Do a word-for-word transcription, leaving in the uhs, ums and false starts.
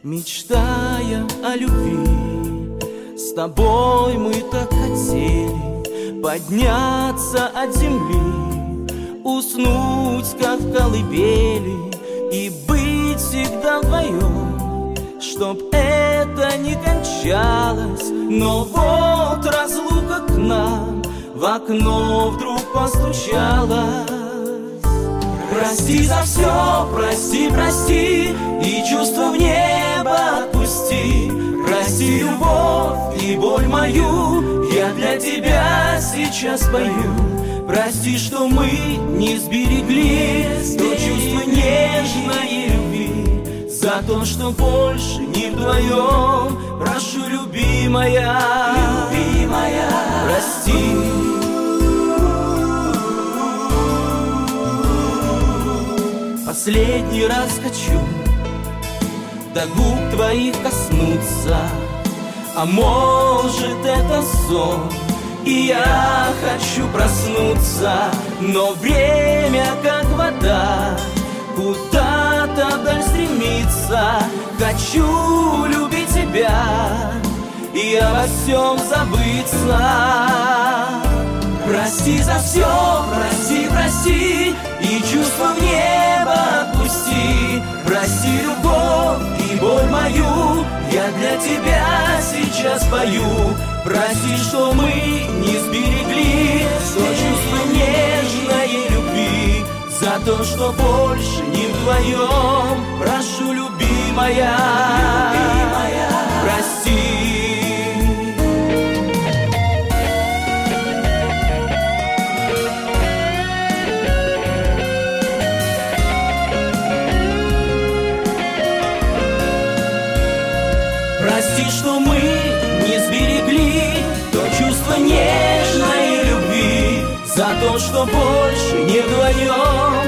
Мечтая о любви, с тобой мы так хотели подняться от земли, уснуть, как в колыбели, и быть всегда вдвоем, чтоб это не кончалось. Но вот разлука к нам в окно вдруг постучалась. Прости за все, прости, прости, и чувства в небо отпусти. Прости любовь и боль мою, я для тебя сейчас пою. Прости, что мы не сберегли то чувство нежной любви, за то, что больше не вдвоем. Прошу, любимая, любимая, прости. Последний раз хочу до губ твоих коснуться, а может это сон, и я хочу проснуться. Но время как вода куда-то вдаль стремится. Хочу любить тебя и обо всем забыться. Прости за все, прости, прости, и чувства в небо отпусти. Прости любовь и боль мою, я для тебя сейчас пою. Прости, что мы не сберегли то чувство нежной любви, за то, что больше не вдвоем. Прошу, любимая, любимая, прости. Прости, что мы не сберегли то чувство нежной любви, за то, что больше не вдвоем.